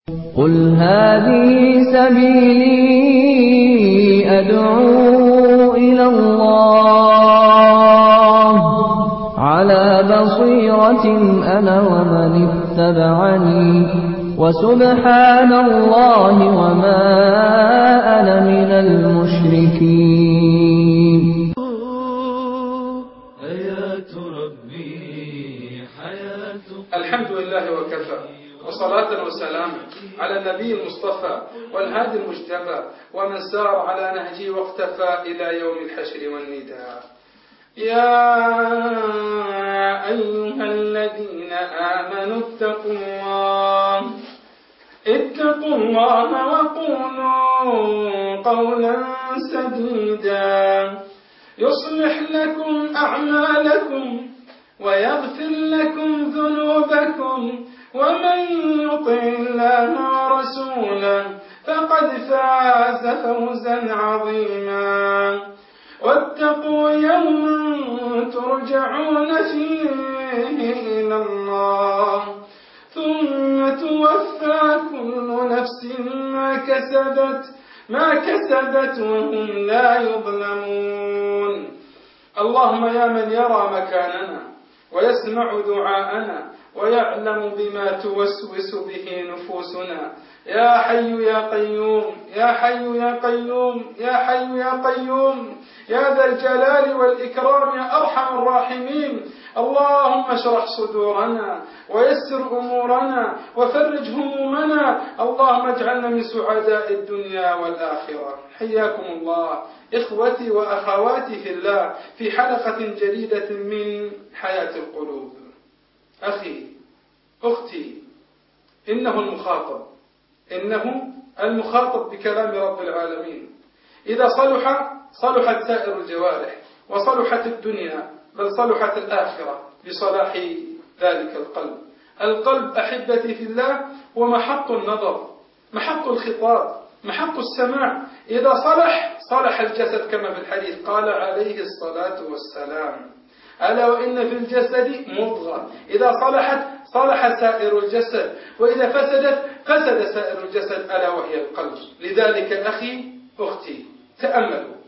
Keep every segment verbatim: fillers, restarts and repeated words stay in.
قل هذه سبيلي أدعو إلى الله على بصيرة أنا ومن اتبعني وسبحان الله وما أنا من المشركين. حياة ربي حياة. الحمد لله وكفى، وصلاة وسلام على النبي المصطفى والهادي المجتبى ومن سار على نهجه واقتفى إلى يوم الحشر والنداء. يا أيها الذين آمنوا اتقوا الله اتقوا الله وقولوا قولا سديدا يصلح لكم أعمالكم ويغفر لكم ذنوبكم ومن يطع الله ورسوله فقد فاز فوزا عظيما. واتقوا يوما ترجعون فيه إلى الله ثم توفى كل نفس ما كسبت ما كسبت وهم لا يظلمون. اللهم يا من يرى مكاننا ويسمع دعاءنا ويعلم بما توسوس به نفوسنا، يا حي يا قيوم يا حي يا قيوم يا حي يا قيوم يا ذا الجلال والإكرام يا أرحم الراحمين. اللهم اشرح صدورنا ويسر أمورنا وفرج همومنا، اللهم اجعلنا من سعداء الدنيا والآخرة. حياكم الله إخوتي وأخواتي في الله في حلقة جديدة من حياة القلوب. أخي أختي، إنه المخاطب إنه المخاطب بكلام رب العالمين. إذا صلح صلحت سائر الجوارح وصلحت الدنيا، بل صلحت الآخرة بصلاح ذلك القلب. القلب أحبتي في الله هو محط النظر، محط الخطاب، محط السماع. إذا صلح صلح الجسد كما في الحديث قال عليه الصلاة والسلام: ألا وإن في الجسد مضغة إذا صلحت صلح سائر الجسد وإذا فسدت فسد سائر الجسد ألا وهي القلب. لذلك أخي أختي تأملوا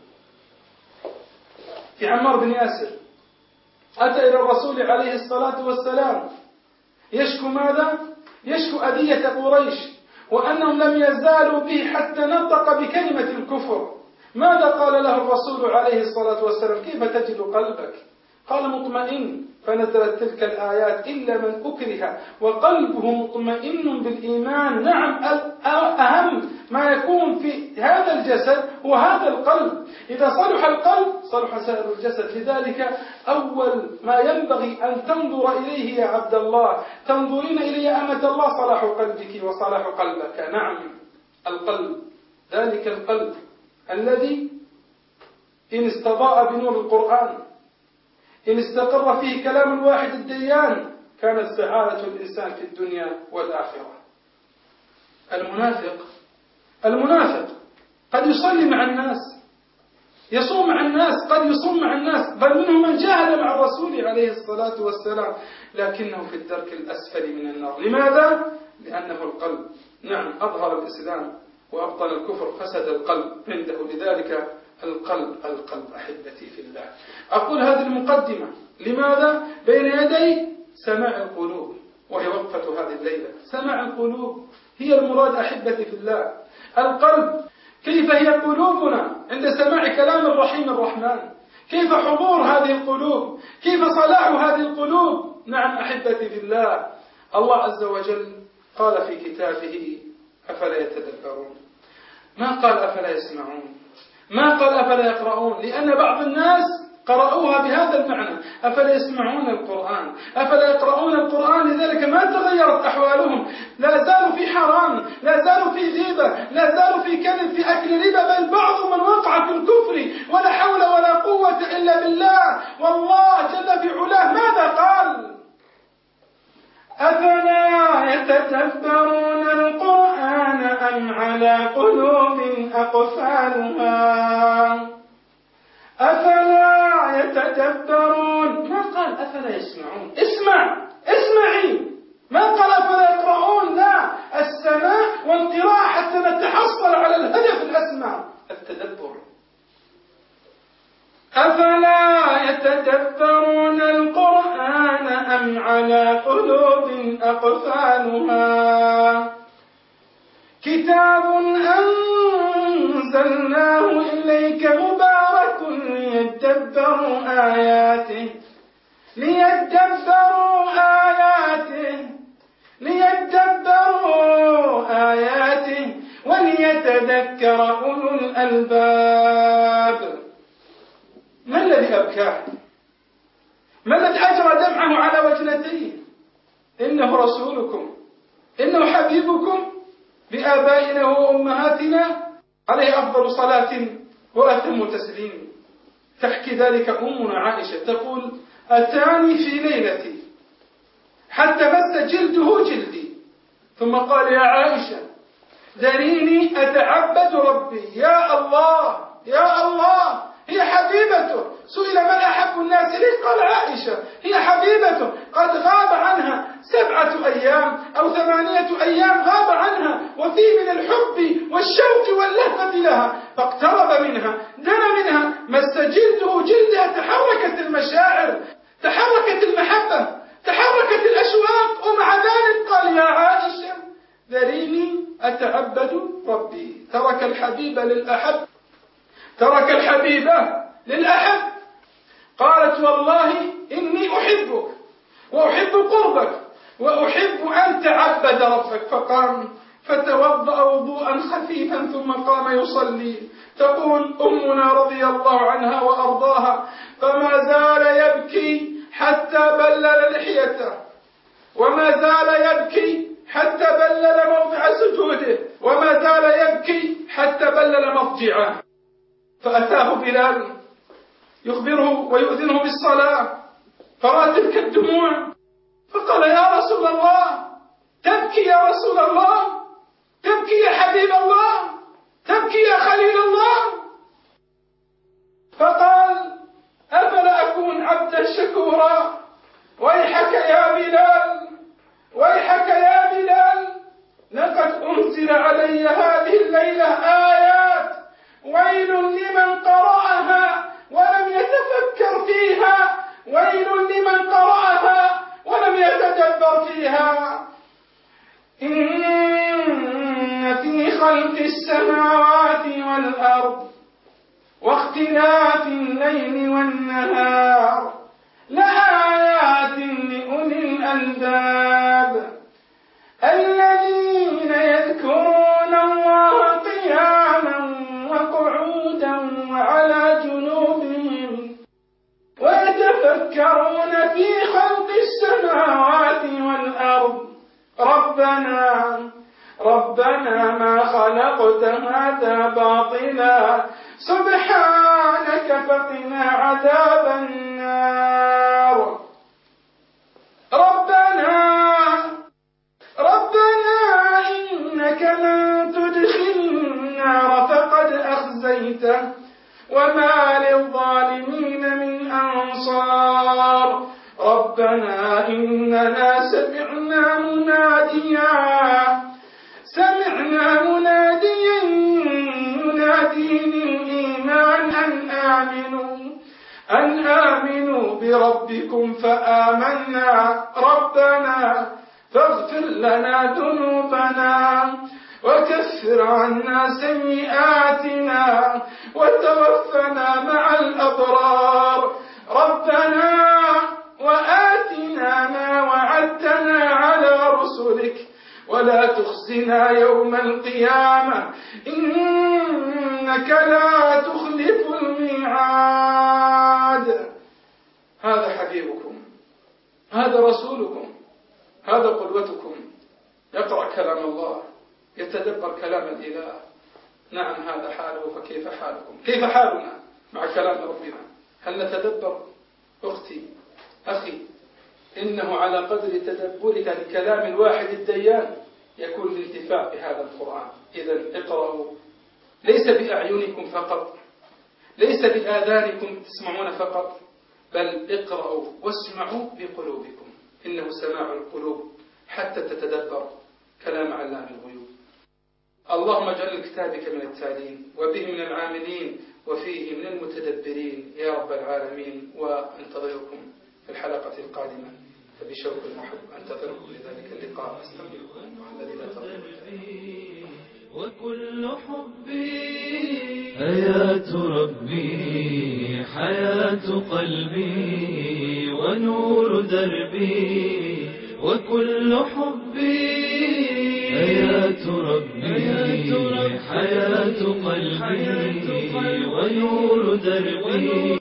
في عمار بن ياسر، أتى إلى الرسول عليه الصلاة والسلام يشكو ماذا؟ يشكو أذية قريش وأنهم لم يزالوا به حتى نطق بكلمة الكفر. ماذا قال له الرسول عليه الصلاة والسلام؟ كيف تجد قلبك؟ قال: مطمئن. فنزلت تلك الآيات: إلا من أكره وقلبه مطمئن بالإيمان. نعم، أهم ما يكون في هذا الجسد هو هذا القلب. إذا صلح القلب صلح سائر الجسد. لذلك أول ما ينبغي أن تنظر إليه يا عبد الله، تنظرين إليه يا أمة الله، صلاح قلبك وصلاح قلبك. نعم، القلب، ذلك القلب الذي إن استضاء بنور القرآن، إن استقر فيه كلام الواحد الديان، كانت سعادة الإنسان في الدنيا والآخرة. المنافق المنافق قد يصلي مع الناس، يصوم مع الناس، قد يصوم مع الناس، بل منهم من جاهد مع الرسول عليه الصلاة والسلام، لكنه في الدرك الأسفل من النار. لماذا؟ لأنه القلب. نعم، أظهر الإسلام وأبطل الكفر، فسد القلب عنده. لذلك القلب القلب أحبتي في الله. أقول هذه المقدمة لماذا؟ بين يدي سماع القلوب، وهي وقفة هذه الليلة. سماع القلوب هي المراد أحبتي في الله. القلب، كيف هي قلوبنا عند سماع كلام الرحيم الرحمن؟ كيف حضور هذه القلوب؟ كيف صلاح هذه القلوب؟ نعم أحبتي في الله، الله عز وجل قال في كتابه: أفلا يتدبرون؟ ما قال أفلا يسمعون، ما قال أفلا يقرؤون، لأن بعض الناس قرأوها بهذا المعنى: أفلا يسمعون القرآن، أفلا يقرؤون القرآن. لذلك ما تغيرت أحوالهم، لا زالوا في حرام، لا زالوا في غيبة، لا زالوا في كذب، في أكل ربا، بل بعض من وقع في الكفر ولا حول ولا قوة إلا بالله. والله جل في علاه ماذا قال؟ أفلا يتدبرون القرآن أم على قلوب أقفالها؟ أفلا يتدبرون؟ ما قال أفلا يسمعون. اسمع، اسمعي. ما قال أفلا يقرؤون. لا، السماع أقفالها كتاب أنزلناه إليك مبارك ليدبروا آياته ليدبروا آياته ليدبروا آياته وليتذكر أولو الألباب. ما الذي أبكاه؟ ما الذي أجرى دمعه على وجنتيه؟ إنه رسولكم، إنه حبيبكم بآبائنا وأمهاتنا عليه أفضل صلاة وأتم تسليم. تحكي ذلك أمنا عائشة تقول: أتاني في ليلتي حتى مس جلده جلدي، ثم قال: يا عائشة دعيني أتعبد ربي. يا الله يا الله، هي حبيبته. سئل من أحب الناس إليه قال عائشة، هي حبيبته، قد غاب عنها سبعة أيام أو ثمانية أيام غاب عنها، وفي من الحب والشوق واللهفة لها، فاقترب منها دنا منها مس جلده جلدها، تحركت المشاعر، تحركت المحبة، تحركت الأشواق، ومع ذلك قال: يا عائشة ذريني أتعبد ربي. ترك الحبيب للأحب، ترك الحبيبة للأحب. قالت: والله إني أحبك وأحب قربك وأحب أن تعبد ربك. فقام فتوضأ وضوءا خفيفا ثم قام يصلي. تقول أمنا رضي الله عنها وأرضاها: فما زال يبكي حتى بلل لحيته، وما زال يبكي حتى بلل موضع سجوده، وما زال يبكي حتى بلل مضجعه. فأتاه بلال يخبره ويؤذنه بالصلاة، فرأى تلك الدموع فقال: يا رسول الله تبكي، يا رسول الله تبكي، يا حبيب الله تبكي، يا خليل الله. فقال: أفلا أكون عبدا شكورا؟ ويحك يا بلال، ويحك يا بلال، لقد أنزل علي هذه الليلة آيات، ويل لمن قرأها ولم يتفكر فيها، ويل لمن قرأها ولم يتدبر فيها. إن في خلق السماوات والأرض واختلاف الليل والنهار لآيات لأولي الألباب الذين يذكرون الله قياما وقعودا وعلى جنوبهم ويتفكرون في خلق السماوات والأرض ربنا ربنا ما خلقت هذا باطلا سبحانك فقنا عذاب النار. ربنا ربنا إنك من تدخل النار فقد أخزيته وما للظالمين من أنصار. ربنا إننا سمعنا مناديا سمعنا مناديا ينادي للإيمان أن آمنوا أن آمنوا بربكم فآمنا. ربنا فاغفر لنا ذنوبنا وكفر عنا سيئاتنا وتوفنا مع الأبرار. ربنا وآتنا ما وعدتنا على رسلك ولا تخزنا يوم القيامة إنك لا تخلف الميعاد. هذا حبيبكم، هذا رسولكم، هذا قدوتكم، يقرأ كلام الله، يتدبر كلام الإله. نعم هذا حاله، فكيف حالكم؟ كيف حالنا مع كلام ربنا؟ هل نتدبر؟ أختي أخي، إنه على قدر تدبرك لكلام الواحد الديان يكون الانتفاع بهذا القرآن. إذن اقرأوا، ليس بأعينكم فقط، ليس بآذانكم تسمعون فقط، بل اقرأوا واسمعوا بقلوبكم، إنه سماع القلوب حتى تتدبر كلام علام الغيوب. اللهم اجعل كتابك من التالين وبه من العاملين وفيه من المتدبرين يا رب العالمين. وانتظركم في الحلقة القادمة. فبشوق المحب أنتظركم لذلك اللقاء أستودعكم الذي لا تضيع. وكل حبي آيات ربي حياة قلبي ونور دربي. وكل حبي آيات ربي حياة قلبي ونور دربي.